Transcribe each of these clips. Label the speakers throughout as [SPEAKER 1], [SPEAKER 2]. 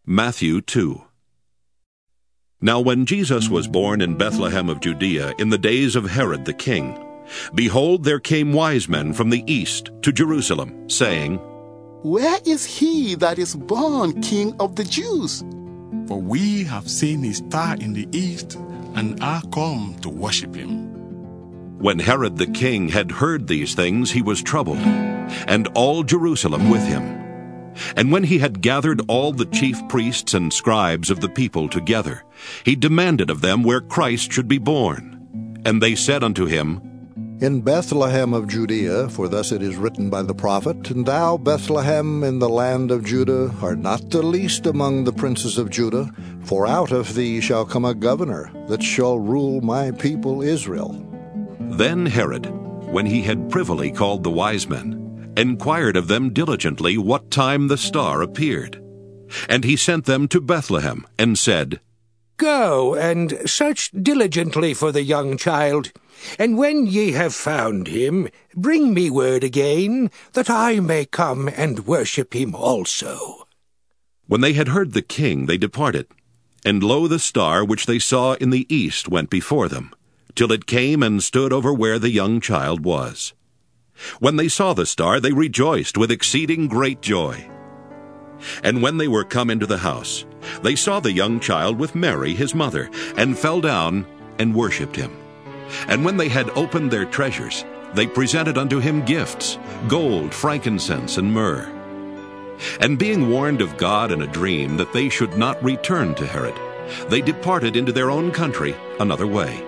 [SPEAKER 1] Matthew 2. Now when Jesus was born in Bethlehem of Judea in the days of Herod the king, behold, there came wise men from the east to Jerusalem, saying,
[SPEAKER 2] Where is he that is born King of the Jews?
[SPEAKER 3] For we have seen his star in the east, and are come to worship him.
[SPEAKER 1] When Herod the king had heard these things, he was troubled, and all Jerusalem with him. And when he had gathered all the chief priests and scribes of the people together, he demanded of them where Christ should be born. And they said unto him,
[SPEAKER 4] In Bethlehem of Judea, for thus it is written by the prophet, And thou, Bethlehem, in the land of Judah, art not the least among the princes of Judah, for out of thee shall come a governor, that shall rule my people Israel.
[SPEAKER 1] Then Herod, when he had privily called the wise men, inquired of them diligently what time the star appeared. And he sent them to Bethlehem, and said,
[SPEAKER 5] Go and search diligently for the young child, and when ye have found him, bring me word again, that I may come and worship him also.
[SPEAKER 1] When they had heard the king, they departed. And lo, the star which they saw in the east went before them, till it came and stood over where the young child was. When they saw the star, they rejoiced with exceeding great joy. And when they were come into the house, they saw the young child with Mary his mother, and fell down and worshipped him. And when they had opened their treasures, they presented unto him gifts, gold, frankincense, and myrrh. And being warned of God in a dream that they should not return to Herod, they departed into their own country another way.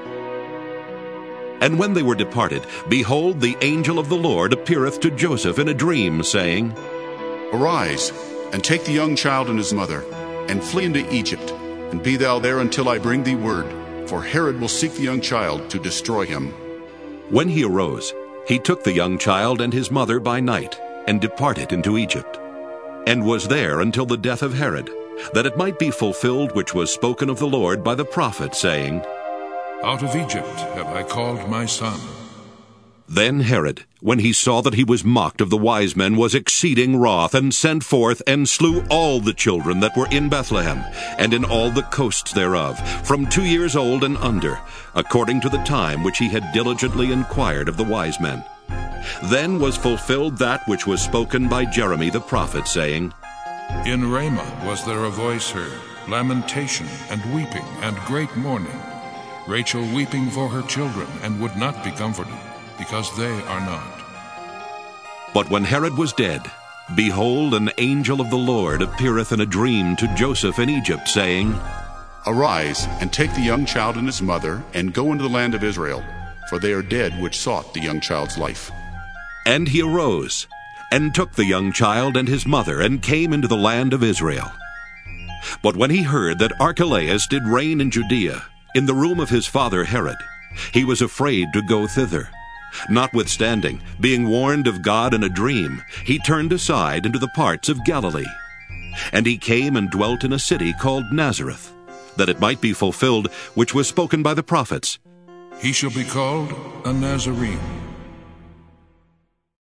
[SPEAKER 1] And when they were departed, behold, the angel of the Lord appeareth to Joseph in a dream, saying,
[SPEAKER 6] Arise, and take the young child and his mother, and flee into Egypt, and be thou there until I bring thee word, for Herod will seek the young child to destroy him.
[SPEAKER 1] When he arose, he took the young child and his mother by night, and departed into Egypt, and was there until the death of Herod, that it might be fulfilled which was spoken of the Lord by the prophet, saying,
[SPEAKER 7] Out of Egypt have I called my son.
[SPEAKER 1] Then Herod, when he saw that he was mocked of the wise men, was exceeding wroth, and sent forth, and slew all the children that were in Bethlehem, and in all the coasts thereof, from 2 years old and under, according to the time which he had diligently inquired of the wise men. Then was fulfilled that which was spoken by Jeremy the prophet, saying,
[SPEAKER 7] In Ramah was there a voice heard, lamentation, and weeping, and great mourning, Rachel weeping for her children, and would not be comforted, because they are not.
[SPEAKER 1] But when Herod was dead, behold, an angel of the Lord appeareth in a dream to Joseph in Egypt, saying,
[SPEAKER 6] Arise, and take the young child and his mother, and go into the land of Israel, for they are dead which sought the young child's life.
[SPEAKER 1] And he arose, and took the young child and his mother, and came into the land of Israel. But when he heard that Archelaus did reign in Judea, in the room of his father Herod, he was afraid to go thither. Notwithstanding, being warned of God in a dream, he turned aside into the parts of Galilee. And he came and dwelt in a city called Nazareth, that it might be fulfilled which was spoken by the prophets.
[SPEAKER 7] He shall be called a Nazarene,